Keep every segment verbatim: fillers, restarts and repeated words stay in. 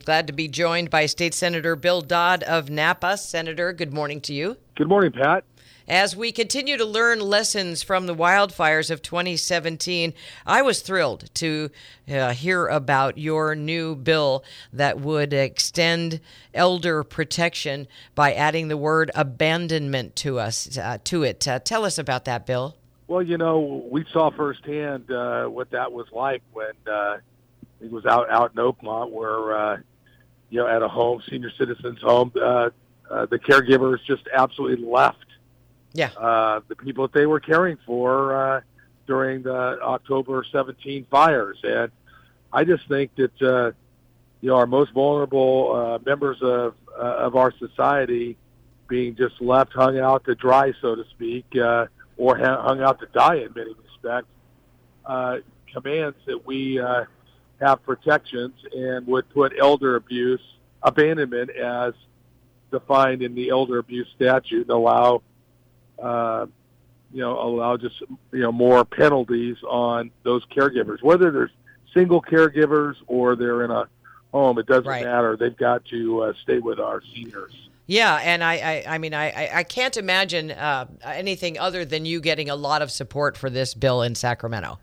Glad to be joined by State Senator Bill Dodd of Napa. Senator, good morning to you. Good morning, Pat. As we continue to learn lessons from the wildfires of twenty seventeen, I was thrilled to uh, hear about your new bill that would extend elder protection by adding the word abandonment to us uh, to it. Uh, tell us about that, Bill. Well, you know, we saw firsthand uh, what that was like when uh, it was out out in Oakmont, where uh, you know, at a home, senior citizens' home, uh, uh, the caregivers just absolutely left. Yeah, uh, the people that they were caring for uh, during the October seventeenth fires. And I just think that, uh, you know, our most vulnerable uh, members of uh, of our society being just left hung out to dry, so to speak, uh, or ha- hung out to die in many respects, uh, commands that we uh, have protections and would put elder abuse, abandonment as defined in the elder abuse statute, and allow Uh, you know, allow just, you know, more penalties on those caregivers. Whether there's single caregivers or they're in a home, it doesn't right. matter. They've got to uh, stay with our seniors. Yeah, and I, I, I mean, I, I can't imagine uh, anything other than you getting a lot of support for this bill in Sacramento.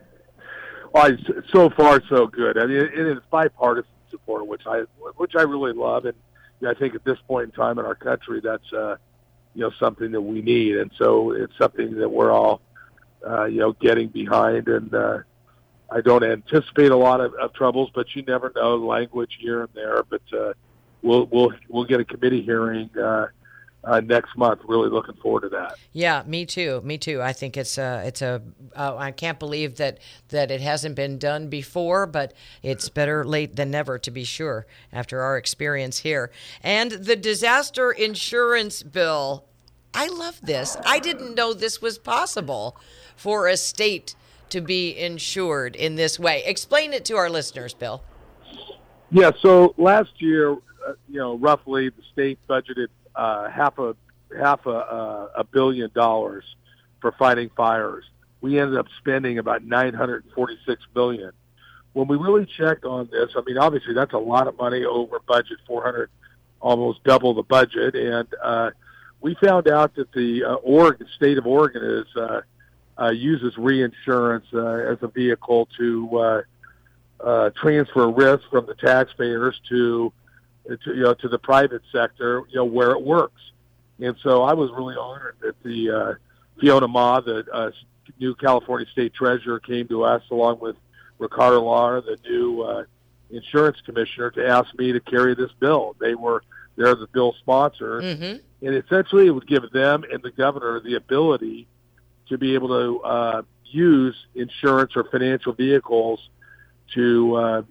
Well, it's, so far, so good. I mean, it, it is bipartisan support, which I, which I really love, and you know, I think at this point in time in our country, that's uh, you know, something that we need. And so it's something that we're all, uh, you know, getting behind. And uh, I don't anticipate a lot of, of troubles, but you never know, language here and there. But uh, we'll, we'll, we'll get a committee hearing uh, uh, next month. Really looking forward to that. Yeah, me too. Me too. I think it's a, it's a, uh, I can't believe that, that it hasn't been done before, but it's better late than never, to be sure, after our experience here. And the disaster insurance bill, I love this. I didn't know this was possible for a state to be insured in this way. Explain it to our listeners, Bill. Yeah, so last year, uh, you know, roughly the state budgeted uh, half a half a, uh, a billion dollars for fighting fires. We ended up spending about nine hundred forty-six billion dollars. When we really checked on this, I mean, obviously that's a lot of money over budget, four hundred, almost double the budget, and uh, we found out that the uh, Oregon state of Oregon is uh, uh, uses reinsurance uh, as a vehicle to uh, uh, transfer risk from the taxpayers to, to you know to the private sector, you know, where it works. And so I was really honored that the uh, Fiona Ma, the uh, new California State Treasurer, came to us along with Ricardo Lara, the new uh, insurance commissioner, to ask me to carry this bill. They were they're the bill sponsor, mm-hmm. and essentially it would give them and the governor the ability to be able to uh, use insurance or financial vehicles to uh,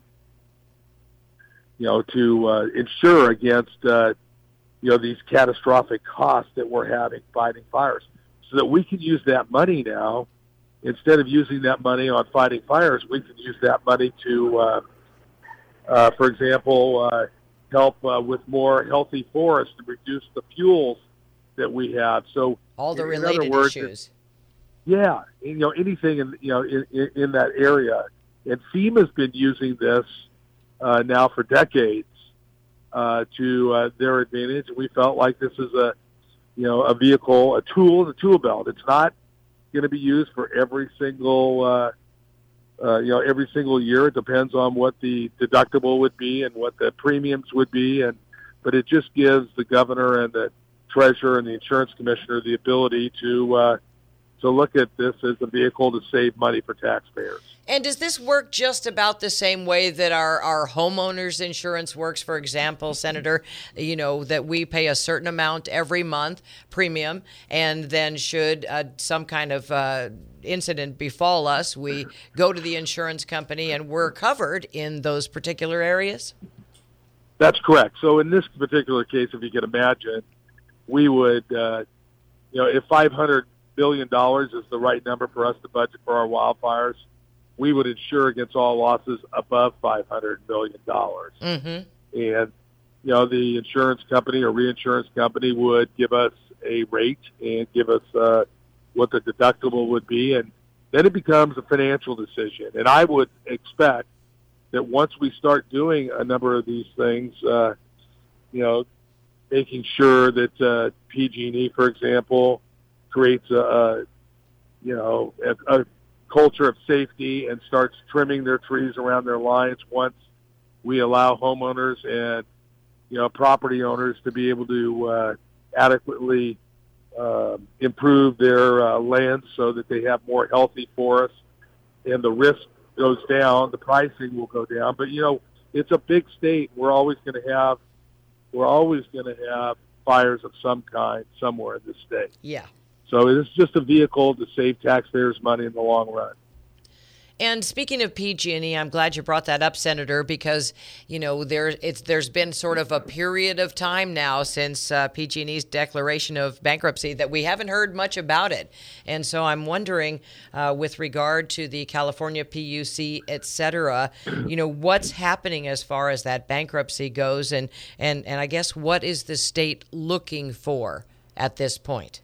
you know to uh, insure against uh, you know these catastrophic costs that we're having fighting fires, so that we can use that money now. Instead of using that money on fighting fires, we can use that money to, uh, uh, for example, uh, help uh, with more healthy forests to reduce the fuels that we have. So all the related words, issues. Yeah, you know, anything in you know in, in, in that area. And FEMA's been using this uh, now for decades uh, to uh, their advantage. And we felt like this is a you know a vehicle, a tool, a tool belt. It's not going to be used for every single, uh, uh, you know, every single year. It depends on what the deductible would be and what the premiums would be, and but it just gives the governor and the treasurer and the insurance commissioner the ability to uh, to look at this as a vehicle to save money for taxpayers. And does this work just about the same way that our, our homeowners insurance works, for example, Senator, you know, that we pay a certain amount every month premium, and then should uh, some kind of uh, incident befall us, we go to the insurance company and we're covered in those particular areas? That's correct. So in this particular case, if you can imagine, we would, uh, you know, if five hundred billion dollars is the right number for us to budget for our wildfires, we would insure against all losses above five hundred billion dollars. Mm-hmm. And, you know, the insurance company or reinsurance company would give us a rate and give us uh, what the deductible would be, and then it becomes a financial decision. And I would expect that once we start doing a number of these things, uh, you know, making sure that uh, P G and E, for example, creates a, a you know, a, a culture of safety and starts trimming their trees around their lines once we allow homeowners and, you know, property owners to be able to uh, adequately uh, improve their uh, lands so that they have more healthy forests and the risk goes down, the pricing will go down. But, you know, it's a big state. We're always going to have, we're always going to have fires of some kind somewhere in this state. Yeah. So it is just a vehicle to save taxpayers money in the long run. And speaking of P G and E, I'm glad you brought that up, Senator, because, you know, there it's there's been sort of a period of time now since uh, P G and E's declaration of bankruptcy that we haven't heard much about it. And so I'm wondering, uh, with regard to the California P U C, et cetera, you know, what's happening as far as that bankruptcy goes, and, and, and I guess what is the state looking for at this point?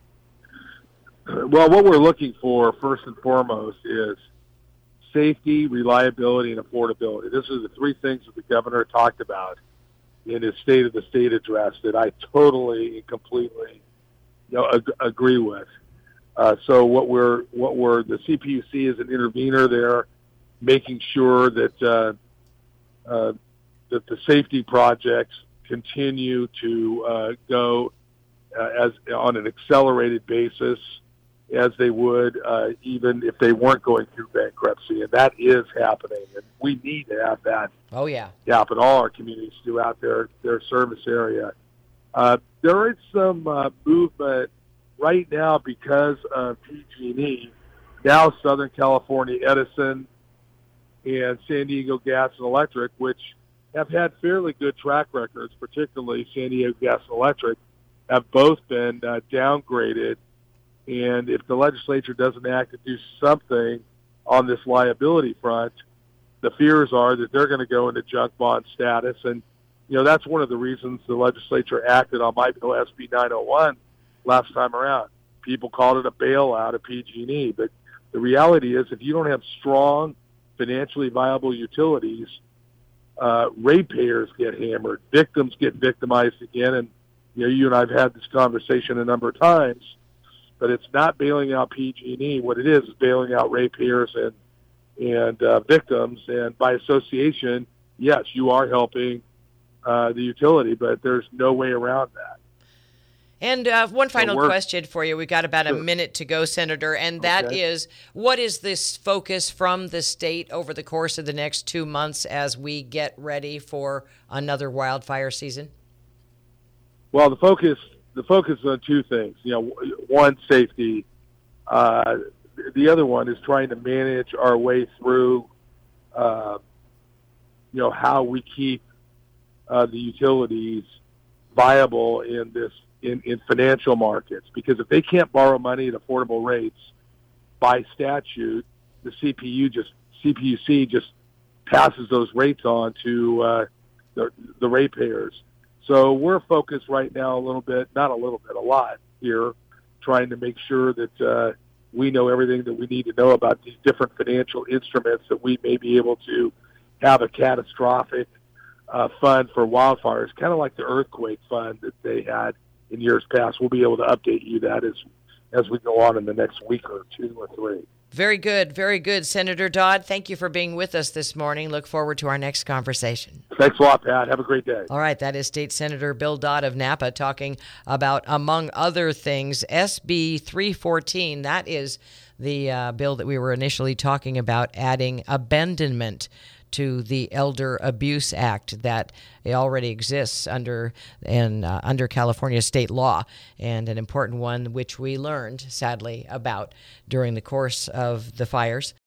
Well, what we're looking for, first and foremost, is safety, reliability, and affordability. These are the three things that the governor talked about in his State of the State address that I totally and completely, you know, ag- agree with. Uh, so what we're, what we're, the C P U C is an intervener there, making sure that uh, uh, that the safety projects continue to uh, go uh, as on an accelerated basis, as they would uh, even if they weren't going through bankruptcy. And that is happening. And we need to have that oh, yeah. happen. All our communities throughout their, their service area. Uh, there is some uh, movement right now because of P G and E. Now Southern California Edison and San Diego Gas and Electric, which have had fairly good track records, particularly San Diego Gas and Electric, have both been uh, downgraded. And if the legislature doesn't act to do something on this liability front, the fears are that they're going to go into junk bond status. And, you know, that's one of the reasons the legislature acted on my bill, S B nine oh one, last time around. People called it a bailout of P G and E. But the reality is if you don't have strong, financially viable utilities, uh, ratepayers get hammered, victims get victimized again. And, you know, you and I have had this conversation a number of times. But it's not bailing out P G and E. What it is is bailing out ratepayers and and uh, victims. And by association, yes, you are helping uh, the utility, but there's no way around that. And uh, one final so question for you. We've got about sure. a minute to go, Senator, and that okay. is, what is this focus from the state over the course of the next two months as we get ready for another wildfire season? Well, the focus... The focus is on two things. You know, one, safety. Uh, the other one is trying to manage our way through, uh, you know, how we keep uh, the utilities viable in this in, in financial markets. Because if they can't borrow money at affordable rates, by statute, the C P U just C P U C just passes those rates on to uh, the, the ratepayers. So we're focused right now a little bit, not a little bit, a lot here, trying to make sure that uh, we know everything that we need to know about these different financial instruments that we may be able to have a catastrophic uh, fund for wildfires, kind of like the earthquake fund that they had in years past. We'll be able to update you that as as we go on in the next week or two or three. Very good. Very good. Senator Dodd, thank you for being with us this morning. Look forward to our next conversation. Thanks a lot, Pat. Have a great day. All right. That is State Senator Bill Dodd of Napa talking about, among other things, S B three fourteen. That is the uh, bill that we were initially talking about, adding abandonment to the Elder Abuse Act that already exists under in uh, under California state law, and an important one which we learned, sadly, about during the course of the fires